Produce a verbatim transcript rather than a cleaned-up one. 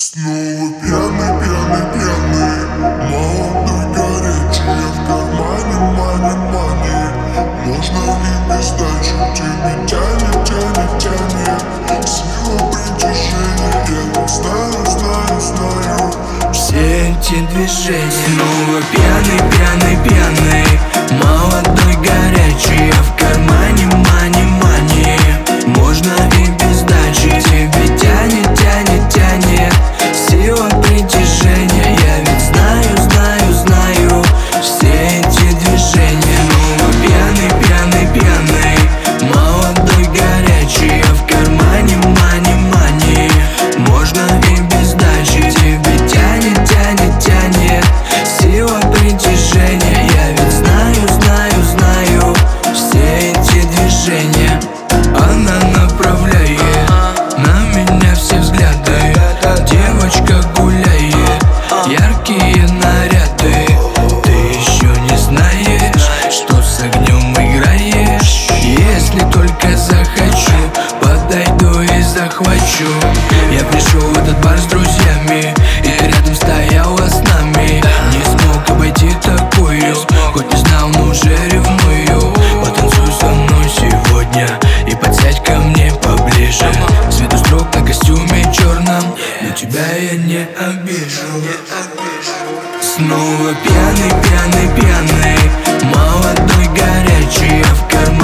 Снова пьяный, пьяный, пьяный, молодой, горячий, я в кармане, мани, мани. Можно и без дачи, тебе тянет, тянет, тянет. Сила притяжения, я так знаю, знаю, знаю. Все эти движения. Снова пьяный, пьяный, пьяный, молодой, горячий, я в кармане, мани, мани. Можно и без дачи, тебе тянет, тянет, тянет. Сила притяжения, я ведь знаю, знаю, знаю. Все эти движения. Снова пьяный, пьяный, пьяный, молодой, горячий, я в кармане, мани, мани. Можно и без дачи, тебе тянет, тянет, тянет. Сила притяжения, я ведь знаю, знаю, знаю. Все эти движения. Она направляет на меня все взгляды. Девочка гуляет, яркие наряды. Ты еще не знаешь, что с огнем играешь. Если только захочу, подойду и захвачу. Я пришел в этот бар с друзьями, и ты рядом стояла с нами. Не смог обойти такую, хоть не знал, но уже ревную. Потанцуй со мной сегодня и подсядь ко мне поближе. Цвет строк на костюме черном, но тебя я не обижу. Снова пьяный, пьяный, пьяный, молодой, горячий, я в кармане.